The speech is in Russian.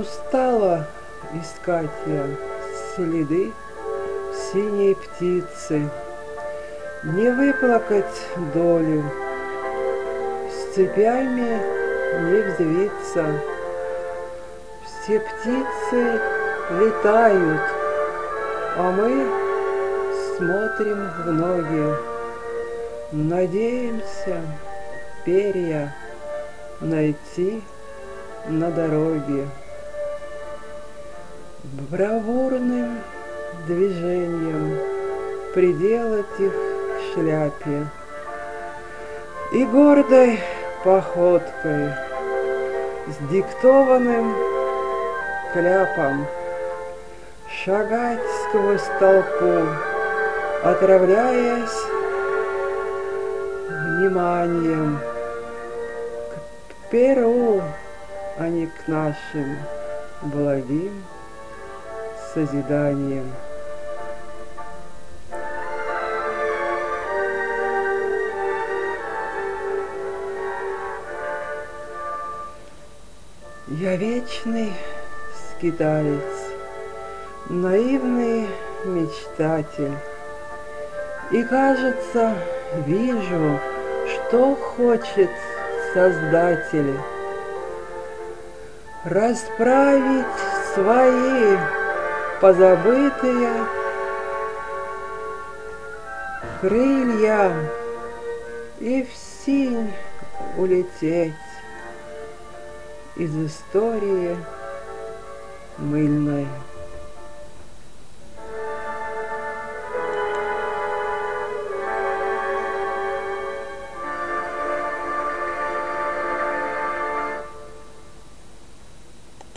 Устала искать я следы синей птицы, не выплакать долю, с цепями не взвиться. Все птицы летают, а мы смотрим в ноги, надеемся перья найти на дороге. Бравурным движением приделать их к шляпе и гордой походкой с диктованным кляпом шагать сквозь толпу, отравляясь вниманием к перу, а не к нашим благим созиданием. Я вечный скиталец, наивный мечтатель, и, кажется, вижу, что хочет Создатель: расправить свои позабытые крылья и всинь улететь из истории мыльной.